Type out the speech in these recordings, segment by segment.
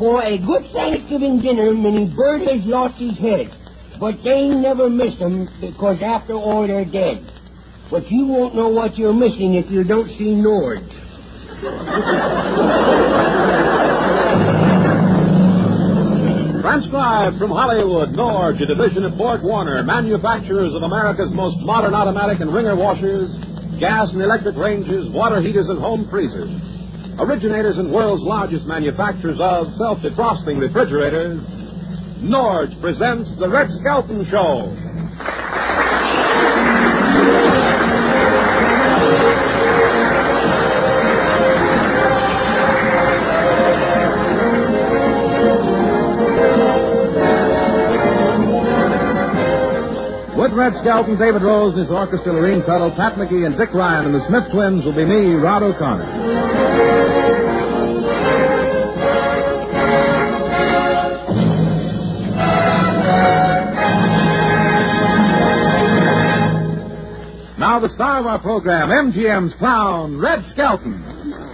For a good Thanksgiving dinner, many bird has lost his head. But they never miss them, because after all they're dead. But you won't know what you're missing if you don't see Nord. Transcribed from Hollywood, Norge, a division of Ford Warner, manufacturers of America's most modern automatic and wringer washers, gas and electric ranges, water heaters, and home freezers. Originators and world's largest manufacturers of self-defrosting refrigerators, Norge presents The Red Skelton Show. With Red Skelton, David Rose, this orchestra, Lorene Tuttle, Pat McGee, and Dick Ryan, and the Smith Twins will be me, Rod O'Connor. Now the star of our program, MGM's clown, Red Skelton.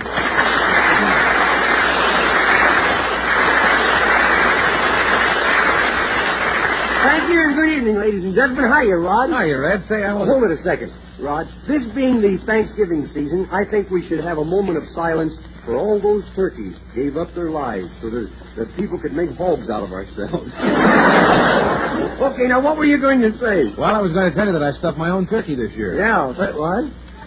Thank you and good evening, ladies and gentlemen. Hiya, Rod. Hiya, Red. Hold it a second, Rod. This being the Thanksgiving season, I think we should have a moment of silence for all those turkeys who gave up their lives so that people could make hogs out of ourselves. Okay, now what were you going to say? Well, I was going to tell you that I stuffed my own turkey this year. Yeah, what?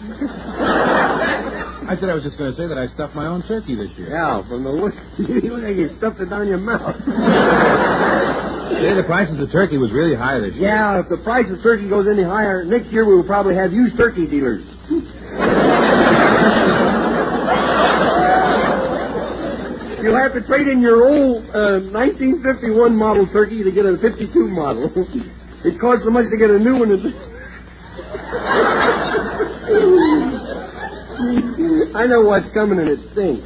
I said I was just going to say that I stuffed my own turkey this year. Yeah, from the look, you stuffed it down your mouth. Say, the price of the turkey was really high this year. Yeah, if the price of turkey goes any higher, next year we will probably have used turkey dealers. You'll have to trade in your old 1951 model turkey to get a 52 model. It costs so much to get a new one. I know what's coming and it stinks.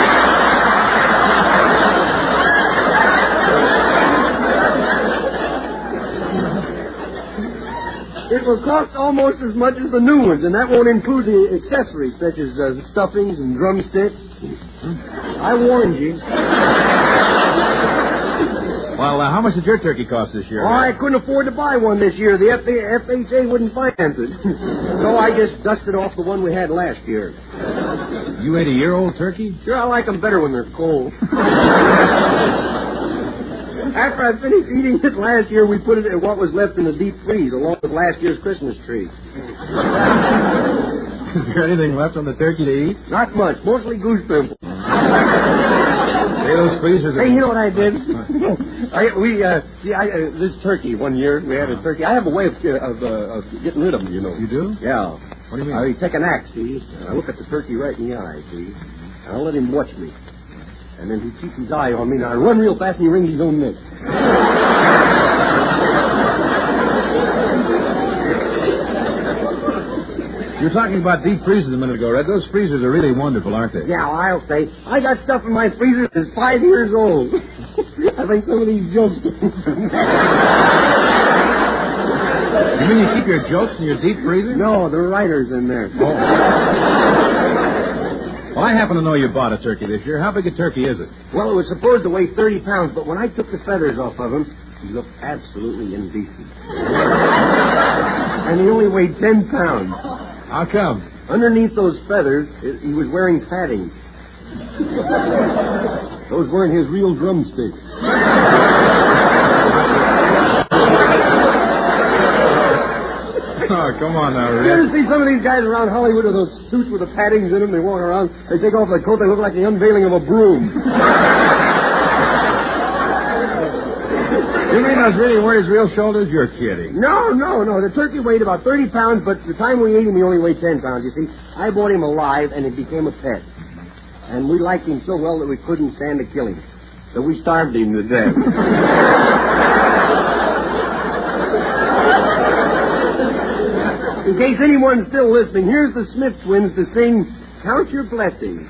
It will cost almost as much as the new ones, and that won't include the accessories such as stuffings and drumsticks. I warned you. Well, how much did your turkey cost this year? Oh, I couldn't afford to buy one this year. The FHA wouldn't finance it. So I just dusted off the one we had last year. You ate a year-old turkey? Sure, I like them better when they're cold. After I finished eating it last year, we put it in what was left in the deep freeze, along with last year's Christmas tree. Is there anything left on the turkey to eat? Not much, mostly goose pimples. Hey, those freezers are... Hey, you know what I did? This turkey, one year, we had a turkey. I have a way of getting rid of them, you know. You do? Yeah. What do you mean? I take an axe, see, and I look at the turkey right in the eye, see, and I let him watch me. And then he keeps his eye on me, and I run real fast, and he wrings his own neck. You were talking about deep freezers a minute ago, Red. Those freezers are really wonderful, aren't they? Yeah, I'll say. I got stuff in my freezer that's 5 years old. I think some of these jokes... You mean you keep your jokes in your deep freezer? No, the writer's in there. Oh. Well, I happen to know you bought a turkey this year. How big a turkey is it? Well, it was supposed to weigh 30 pounds, but when I took the feathers off of him, he looked absolutely indecent. And he only weighed 10 pounds. How come? Underneath those feathers, he was wearing padding. Those weren't his real drumsticks. Oh, come on now, Red. You ever see some of these guys around Hollywood with those suits with the paddings in them? They walk around, they take off their coat, they look like the unveiling of a broom. You mean those really weren't his real shoulders? You're kidding. No. The turkey weighed about 30 pounds, but the time we ate him, he only weighed 10 pounds, you see. I bought him alive, and it became a pet. And we liked him so well that we couldn't stand to kill him. So we starved him to death. In case anyone's still listening, here's the Smith Twins to sing Count Your Blessings.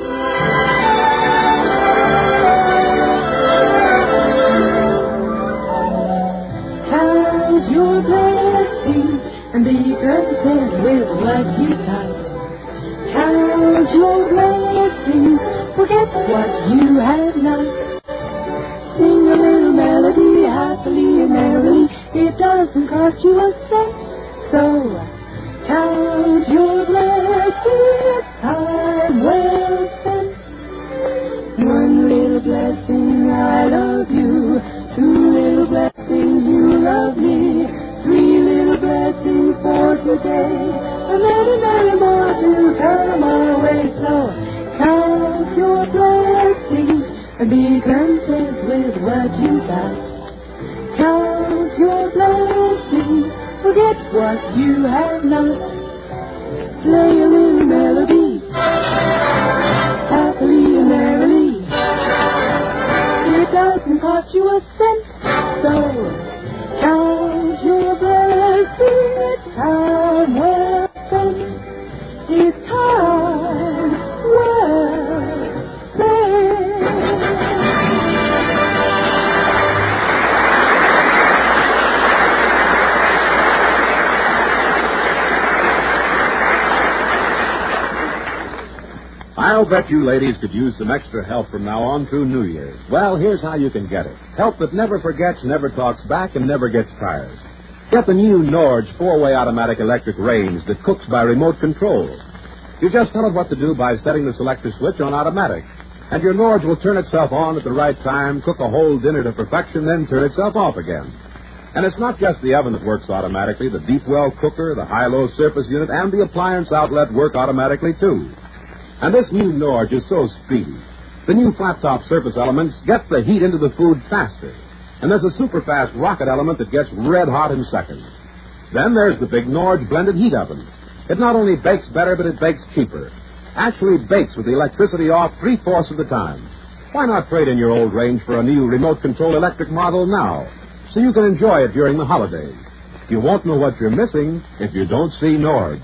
Count your blessings and be content with what you got. Count your blessings, forget what you have not. It doesn't cost you a cent. So count your blessings, time well spent. One little blessing, I love you. Two little blessings, you love me. Three little blessings for today. And many more to come our way. So count your blessings and be content with what you got. Count your blessings, forget what you have not. Play a little melody, happily and merrily. It doesn't cost you a cent, so count your blessings. It's time well spent. It's time well spent. I'll bet you ladies could use some extra help from now on through New Year's. Well, here's how you can get it. Help that never forgets, never talks back, and never gets tired. Get the new Norge 4-way automatic electric range that cooks by remote control. You just tell it what to do by setting the selector switch on automatic. And your Norge will turn itself on at the right time, cook a whole dinner to perfection, then turn itself off again. And it's not just the oven that works automatically. The deep well cooker, the high-low surface unit, and the appliance outlet work automatically, too. And this new Norge is so speedy. The new flat-top surface elements get the heat into the food faster. And there's a super-fast rocket element that gets red hot in seconds. Then there's the big Norge blended heat oven. It not only bakes better, but it bakes cheaper. Actually bakes with the electricity off 3/4 of the time. Why not trade in your old range for a new remote-control electric model now, so you can enjoy it during the holidays? You won't know what you're missing if you don't see Norge.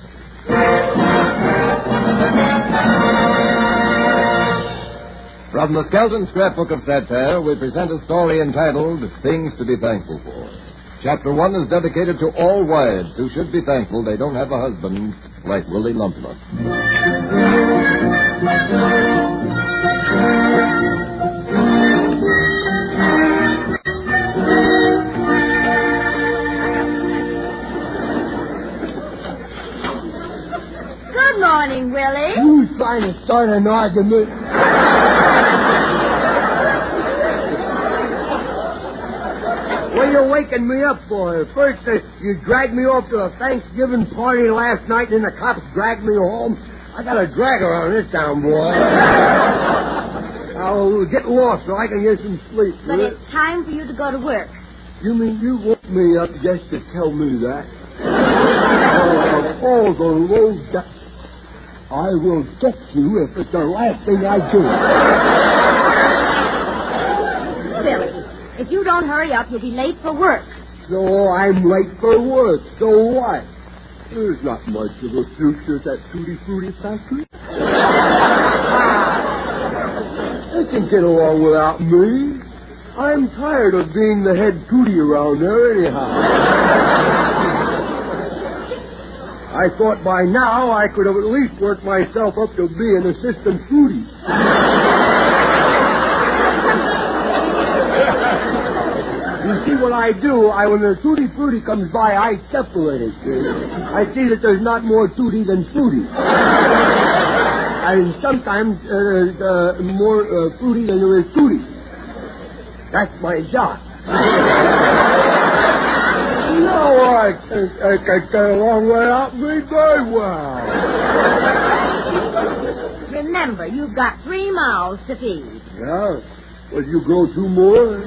From the Skelton Scrapbook of Satire, we present a story entitled Things to be Thankful For. Chapter 1 is dedicated to all wives who should be thankful they don't have a husband like Willie Lumplump. Good morning, Willie. Who's trying to start an argument? What are you waking me up for? First, you dragged me off to a Thanksgiving party last night, and the cops dragged me home. I got a drag around this town, boy. I'll get lost so I can get some sleep. But it's time for you to go to work. You mean you woke me up just to tell me that? Oh, the low duck. I will get you if it's the last thing I do. Willie, if you don't hurry up, you'll be late for work. So I'm late for work. So what? There's not much of a future at that Tutti Frutti factory. They can get along without me. I'm tired of being the head Tutti around there anyhow. I thought by now I could have at least worked myself up to be an assistant Fruity. You see what I do? When the Tutti Frutti comes by, I separate it. I see that there's not more Tutti than Fruity. And sometimes there's more Fruity than there is Tutti. That's my job. No, I can get along without me very well. Remember, you've got 3 mouths to feed. Yeah? Will you grow 2 more?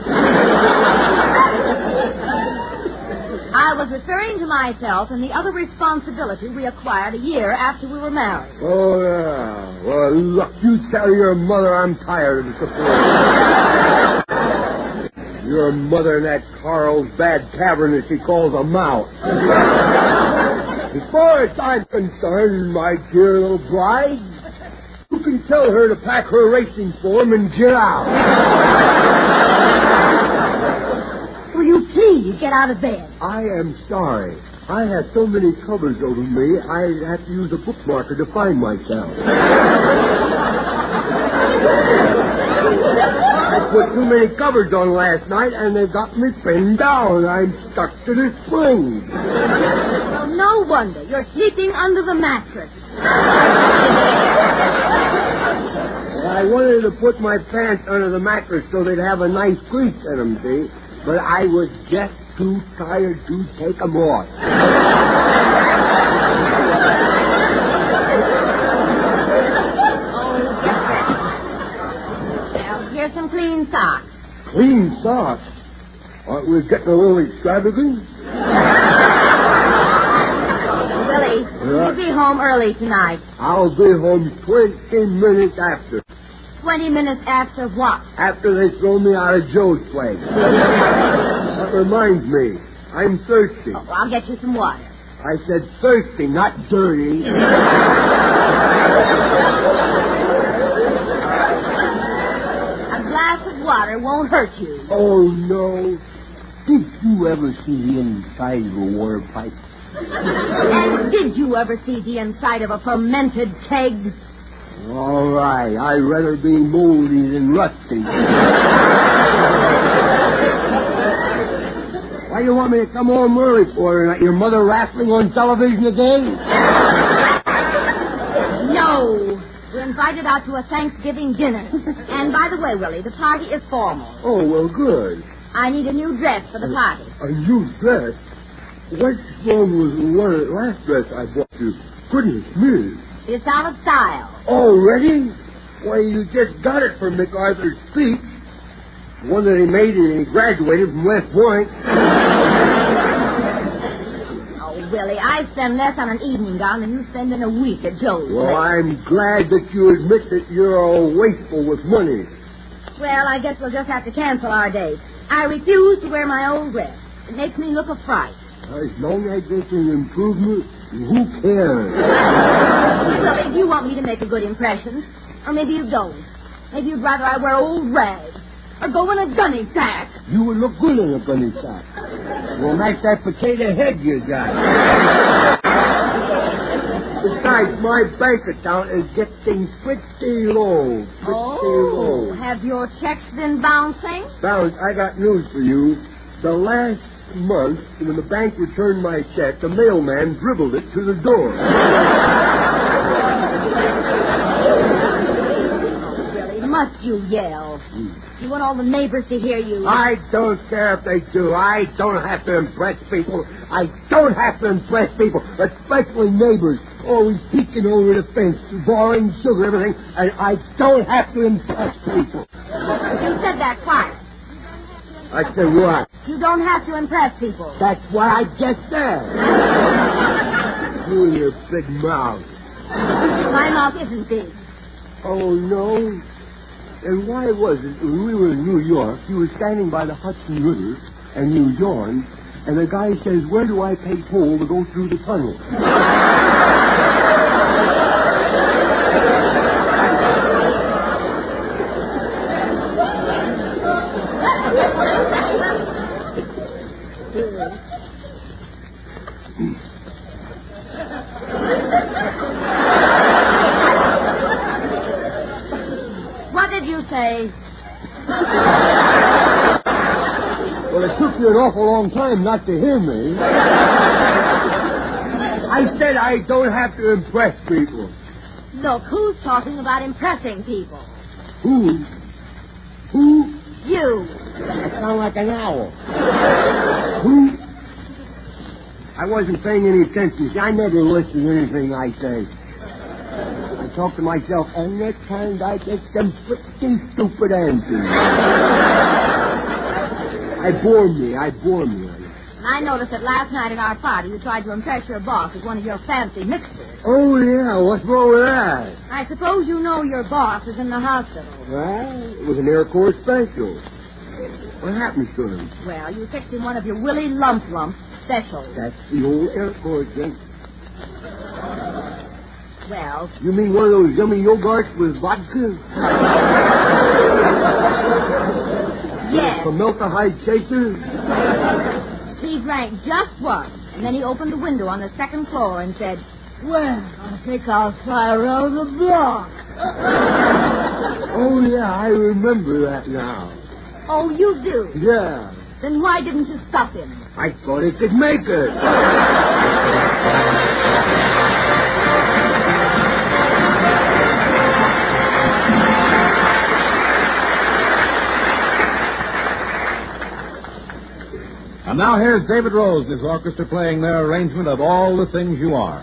I was referring to myself and the other responsibility we acquired a year after we were married. Oh, yeah. Well, look, you tell your mother I'm tired of the support. Your mother and that Carlsbad Tavern that she calls a mouse. As far as I'm concerned, my dear little bride, you can tell her to pack her racing form and get out. Will you please get out of bed? I am sorry. I have so many covers over me, I have to use a bookmarker to find myself. I put too many covers on last night, and they got me pinned down. I'm stuck to the spring. Well, no wonder. You're sleeping under the mattress. I wanted to put my pants under the mattress so they'd have a nice crease in them, see? But I was just too tired to take them off. Here's some clean socks. Clean socks? Aren't we getting a little extravagant? Willie, you'll be home early tonight. I'll be home 20 minutes after. 20 minutes after what? After they throw me out of Joe's place. That reminds me, I'm thirsty. Oh, I'll get you some water. I said thirsty, not dirty. A glass of water won't hurt you. Oh, no. Did you ever see the inside of a water pipe? And did you ever see the inside of a fermented keg? All right. I'd rather be moldy than rusty. Why do you want me to come home early for? Your mother wrestling on television again? No. We're invited out to a Thanksgiving dinner. And by the way, Willie, the party is formal. Oh, well, good. I need a new dress for the party. A new dress? What's wrong with the last dress I bought you? Goodness me. It's out of style. Already? Why, you just got it from MacArthur's speech. The one that he made when he graduated from West Point. Oh, Willie, I spend less on an evening gown than you spend in a week at Joe's. Well, I'm glad that you admit that you're all wasteful with money. Well, I guess we'll just have to cancel our date. I refuse to wear my old dress. It makes me look a fright. As long as it's an improvement, who cares? Willie, do you want me to make a good impression? Or maybe you don't. Maybe you'd rather I wear old rags. Or go in a gunny sack. You would look good in a gunny sack. Well, match that potato head you got. Besides, my bank account is getting pretty low. Low. Have your checks been bouncing? I got news for you. The last month, when the bank returned my check, the mailman dribbled it to the door. Willie, must you yell? You want all the neighbors to hear you? I don't care if they do. I don't have to impress people. I don't have to impress people, especially neighbors. Always peeking over the fence, borrowing sugar, everything. And I don't have to impress people. You said that twice. I said what? You don't have to impress people. That's what I just said. You and your big mouth. My mouth isn't big. Oh, no? And why was it when we were in New York, you were standing by the Hudson River, and you yawned, and the guy says, where do I pay toll to go through the tunnel? What did you say? Well, it took you an awful long time not to hear me. I said I don't have to impress people. Look, who's talking about impressing people? Who? You. I sound like an owl. Who? I wasn't paying any attention. I never listen to anything I say. I talk to myself, and at times I get some pretty stupid answers. I bore me. I noticed that last night at our party you tried to impress your boss with one of your fancy mixtures. Oh, yeah. What's wrong with that? I suppose you know your boss is in the hospital. Well, it was an Air Corps special. What happened to him? Well, you fixed him one of your Willie Lump specials. That's the old Air Corps thing. Well... You mean one of those yummy yogurts with vodka? Yes. Formaldehyde chaser? He drank just one, and then he opened the window on the second floor and said, Well, I think I'll fly around the block. Oh, yeah, I remember that now. Oh, you do? Yeah. Then why didn't you stop him? I thought he could make it. And now here's David Rose and his orchestra playing their arrangement of All the Things You Are.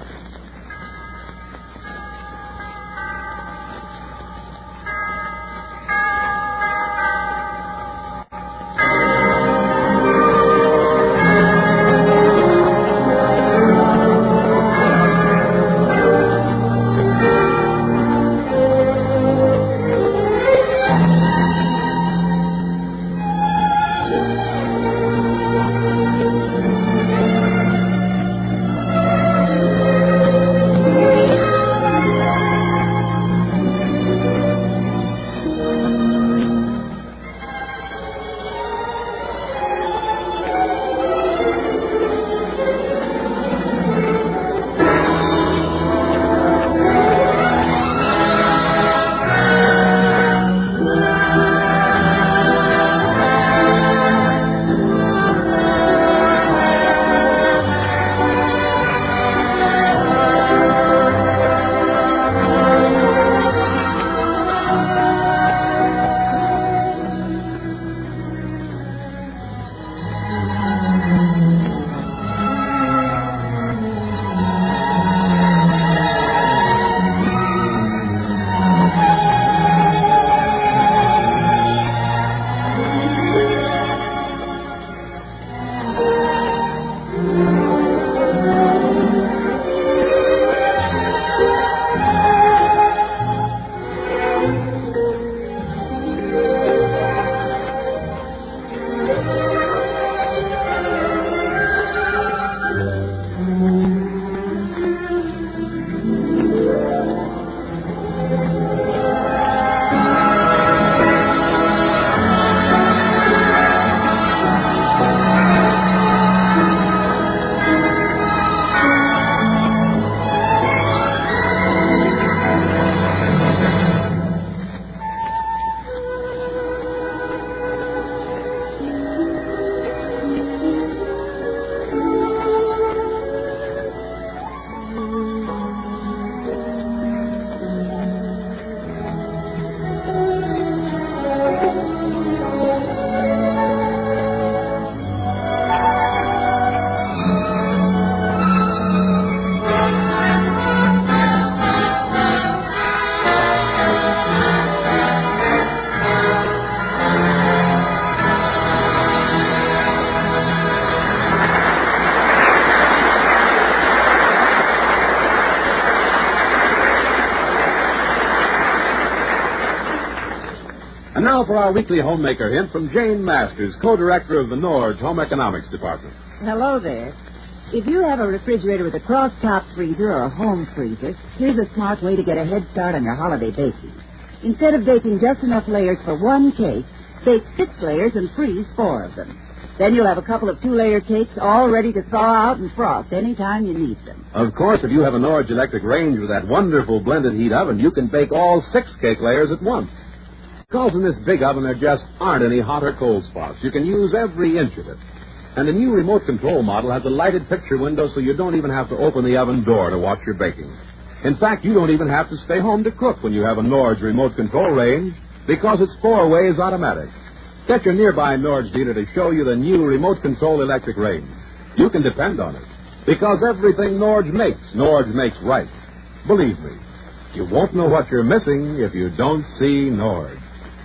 And now for our weekly homemaker hint from Jane Masters, co-director of the Norge Home Economics Department. Hello there. If you have a refrigerator with a cross-top freezer or a home freezer, here's a smart way to get a head start on your holiday baking. Instead of baking just enough layers for one cake, bake 6 layers and freeze 4 of them. Then you'll have a couple of 2-layer cakes all ready to thaw out and frost anytime you need them. Of course, if you have a Norge electric range with that wonderful blended heat oven, you can bake all 6 cake layers at once. Because in this big oven, there just aren't any hot or cold spots. You can use every inch of it. And the new remote control model has a lighted picture window, so you don't even have to open the oven door to watch your baking. In fact, you don't even have to stay home to cook when you have a Norge remote control range, because it's 4 ways automatic. Get your nearby Norge dealer to show you the new remote control electric range. You can depend on it, because everything Norge makes right. Believe me, you won't know what you're missing if you don't see Norge.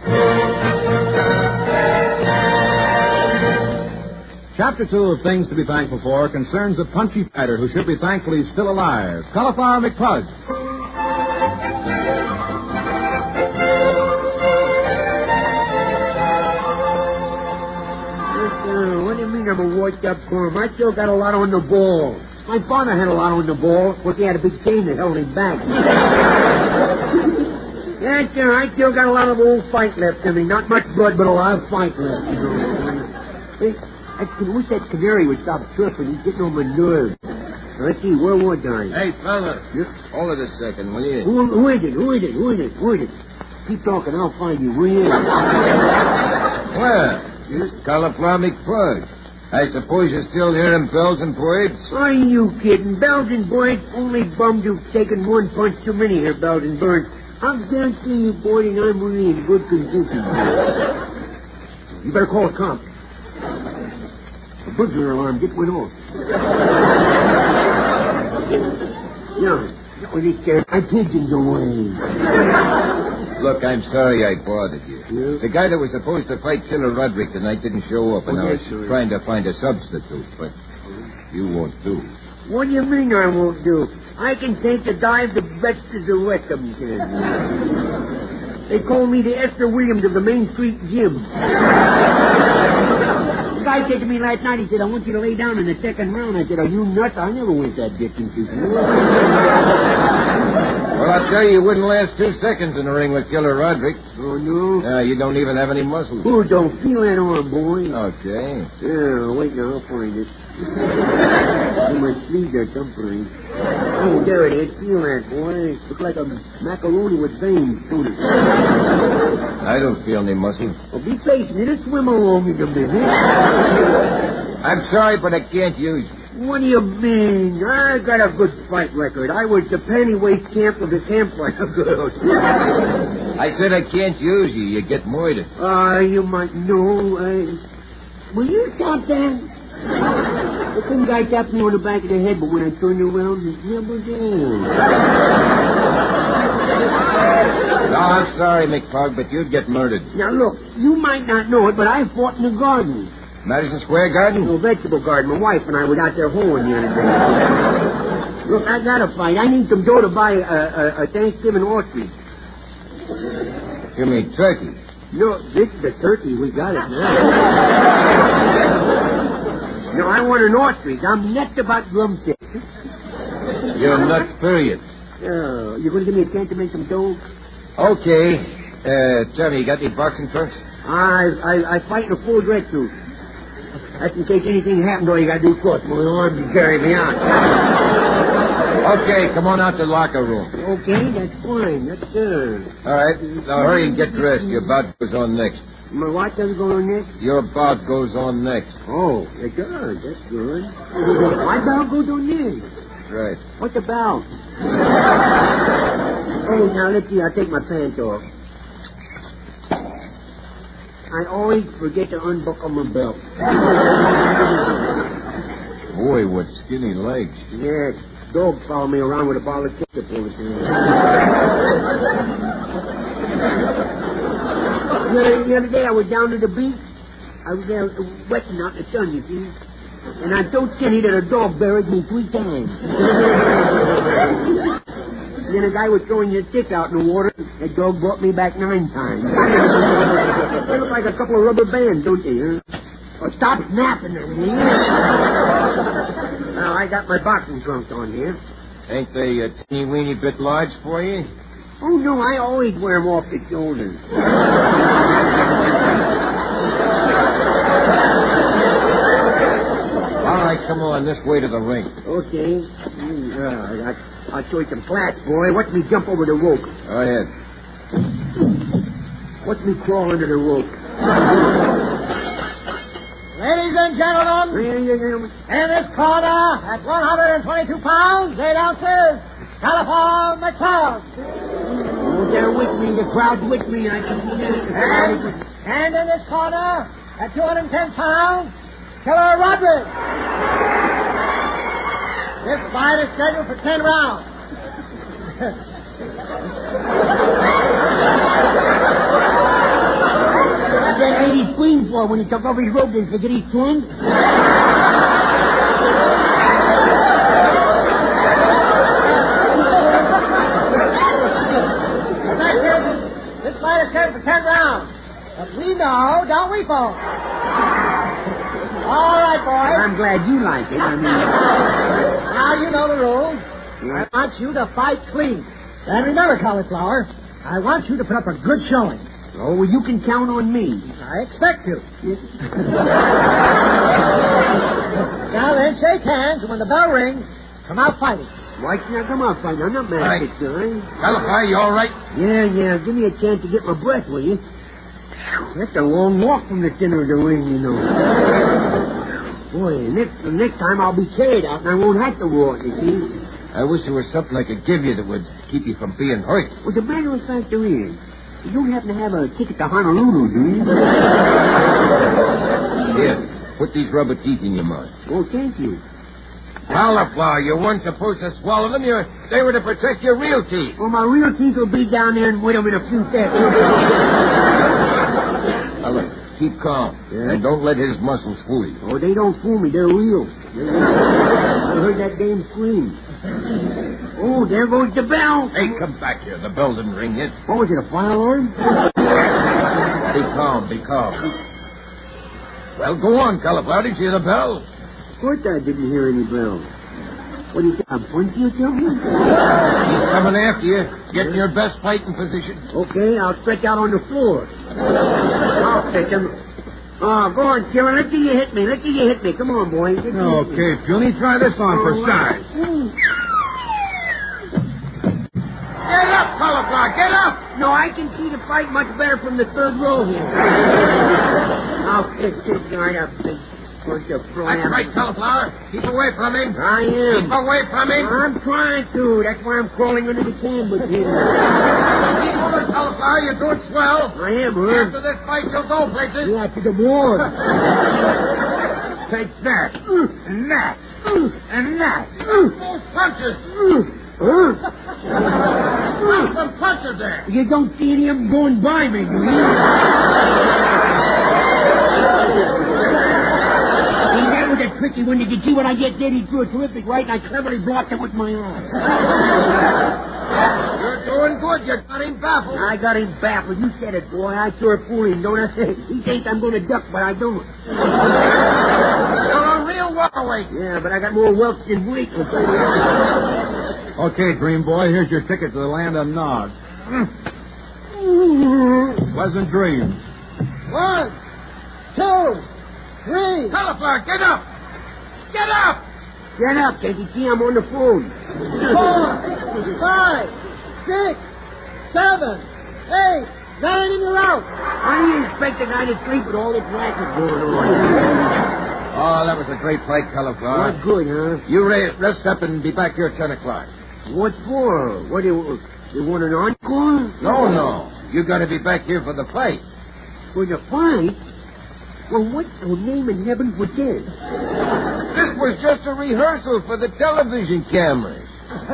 Chapter 2 of Things to be Thankful For concerns a punchy fighter who should be thankful he's still alive, Cauliflower McPudge. What do you mean I'm a washed-up crumb? I still got a lot on the ball. My father had a lot on the ball, but he had a big game that held him back. Yeah, sure, I still got a lot of old fight left in me. Not much blood, but a lot of fight left. Hey, I wish that canary would stop chirping. He's getting on my nerves. Let's see, where was I? Hey, fella. Hold it a second, will you? Who is it? Who is it? Who is it? Who is it? Keep talking, I'll find you. Where you at? Where? Cauliflower McPlug. I suppose you're still hearing bells and parades? Are you kidding? Bells and Boyd, only bums who've taken one punch too many here, Bells and Burns. I'm guaranteeing you, Boyd, and I'm really in good condition. You better call a cop. The burglar alarm just went off. Yeah, when he scared my pigeons away. Look, I'm sorry I bothered you. Yeah? The guy that was supposed to fight Killer Roderick tonight didn't show up, and I was sure. trying to find a substitute, but you won't do. What do you mean I won't do? I can take the dive the best as the rest of them can. They call me the Esther Williams of the Main Street Gym. The guy said to me last night, he said, I want you to lay down in the second round. I said, are you nuts? I never went that distance before. Well, I'll tell you wouldn't last 2 seconds in the ring with Killer Roderick. Oh, no? You don't even have any muscles. Oh, don't feel that arm, boy. Okay. Yeah, wait now, I'll find it. In my sleeves are someplace. Oh, there it is. Feel that, boy. Looks like a macaroni with veins, don't it? I don't feel any muscles. Well, be patient. It'll swim along in a minute. I'm sorry, but I can't use you. What do you mean? I got a good fight record. I was the pennyweight champ of the campfire girls. I said I can't use you. You get murdered. You might know. Will you stop that? The some guy tapped me on the back of the head, but when I turned around, he's never there. No, I'm sorry, McPlug, but you'd get murdered. Now, look, you might not know it, but I fought in the garden. Madison Square Garden? No, vegetable garden. My wife and I were out there hoeing the other day. Look, I got to fight. I need some dough to buy a Thanksgiving ostrich. You mean turkey? No, this is the turkey. We got it now. No, I want an ostrich. I'm nuts about drumsticks. You're nuts, period. You going to give me a chance to make some dough? Okay. Tell me, you got any boxing trunks? I fight in a full dress suit. That's in case anything happens, all you got to do is cross my arms and carry me out. Okay, come on out to the locker room. Okay, that's fine. That's good. All right. Now hurry and get dressed. Your bout goes on next. My what doesn't go on next? Your bout goes on next. Oh, it does. That's good. My bout goes on next. That's right. What's the bout? Oh, now let's see. I'll take my pants off. I always forget to unbuckle my belt. Boy, what skinny legs. Yes. Dog followed me around with a bottle of ketchup all the time. The other day I was down to the beach. I was there wetting out in the sun, you see. And I'm so skinny that a dog buried me 3 times. Then a guy was throwing his stick out in the water. That dog brought me back 9 times. They look like a couple of rubber bands, don't they? Huh? Oh, stop snapping them, will you? Now, I got my boxing trunks on here. Ain't they a teeny-weeny bit large for you? Oh, no, I always wear them off the shoulders. All right, come on, this way to the ring. Okay. I'll show you some flats, boy. Watch me jump over the rope. Go ahead. Watch me crawl under the rope. Ladies and gentlemen, in this corner, at 122 pounds, 8 ounces, Cauliflower McPlug. Oh, they're with me. The crowd's with me. I can see that. And in this corner, at 210 pounds, Killer Roderick. This fight is scheduled for 10 rounds. What that lady screamed for when he took off his robe and forget his twins? This fight is scheduled for 10 rounds. But we know, don't we, folks? All right, boys. I'm glad you like it. I mean... Now you know the rules. Yeah. I want you to fight clean. And remember, Cauliflower, I want you to put up a good showing. Oh, well, you can count on me. I expect to. Now then, shake hands, and when the bell rings, Come out fighting. Why can't I come out fighting? I'm not mad Right. at this guy. Caliphar, you all right? Yeah. Give me a chance to get my breath, will you? That's a long walk from the center of the ring, you know. Boy, next time I'll be carried out and I won't have to walk, you see. I wish there was something I could give you that would keep you from being hurt. Well, the matter of fact there is, you don't happen to have a ticket to Honolulu, do you? Here, put these rubber teeth in your mouth. Oh, thank you. Cauliflower, you weren't supposed to swallow them. They were to protect your real teeth. Well, my real teeth will be down there and wait them in a few seconds. Now, look, keep calm. Yeah? And don't let his muscles fool you. Oh, they don't fool me. They're real. I heard that dame scream. Oh, there goes the bell. Hey, come back here. The bell didn't ring yet. What was it, a fire alarm? Be calm. Well, go on, Cauliflower. Did you hear the bell? Of course I didn't hear any bell. What do you think, I'm pointing you to me? He's coming after you. Get in your best fighting position. Okay, I'll stretch out on the floor. I'll pick him. Oh, go on, Killer. Let's see you hit me. Come on, boy. Okay, Puny, try this on for size. Get up, Cauliflower. Get up. No, I can see the fight much better from the third row here. I'll pick this guy up, big bunch of That's right, Cauliflower. Keep away from him. I am. Keep away from him. I'm trying to. That's why I'm crawling under the canvas here. Keep moving, Cauliflower. You're doing swell. I am, Herb. After this fight, you'll go places. Yeah, to the ward. Take that. And that. And that. Those punches. Huh? Some punches there. You don't see any of them going by me, do you? See, that was a tricky one. Did you see what I just did? He threw a terrific right, and I cleverly blocked it with my arm. You're doing good. You got him baffled. I got him baffled. You said it, boy. I sure fooled him, don't I? He thinks I'm going to duck, but I don't. You're a real welterweight. Yeah, but I got more welts than weight. Okay, Dream Boy, here's your ticket to the land of Nod. Pleasant dreams. 1, 2, 3. Cauliflower, get up. Get up. Get up, can't you see I'm on the phone? 4, 5, 6, 7, 8, 9, and you're out. How do you expect a guy to sleep with all this racket going on? Oh, that was a great fight, Cauliflower. Not good, huh? You rest up and be back here at 10 o'clock. What for? What, you want an encore? No. You got to be back here for the fight. For the fight? Well, what the name in heaven was this? This was just a rehearsal for the television cameras.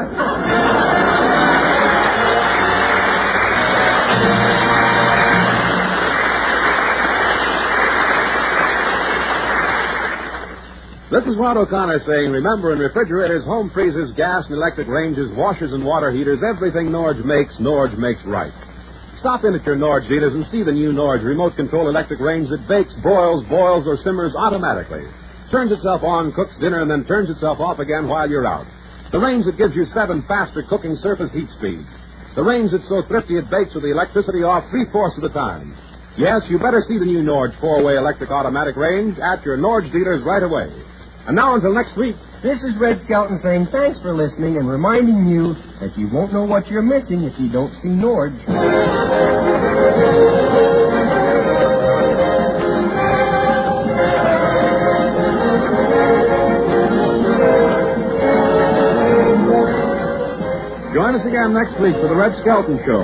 This is Rod O'Connor saying, remember, in refrigerators, home freezers, gas and electric ranges, washers and water heaters, everything Norge makes right. Stop in at your Norge dealers and see the new Norge remote control electric range that bakes, broils, boils, or simmers automatically. Turns itself on, cooks dinner, and then turns itself off again while you're out. The range that gives you 7 faster cooking surface heat speeds. The range that's so thrifty it bakes with the electricity off 3/4 of the time. Yes, you better see the new Norge 4-way electric automatic range at your Norge dealers right away. And now until next week. This is Red Skelton saying thanks for listening and reminding you that you won't know what you're missing if you don't see Norge. Join us again next week for the Red Skelton Show.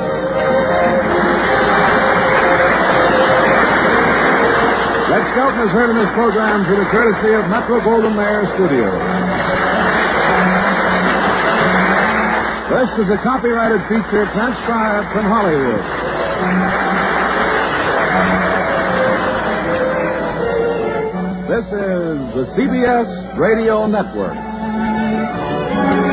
Red Skelton is heard in this program through the courtesy of Metro-Goldwyn-Mayer Studios. This is a copyrighted feature transcribed from Hollywood. This is the CBS Radio Network.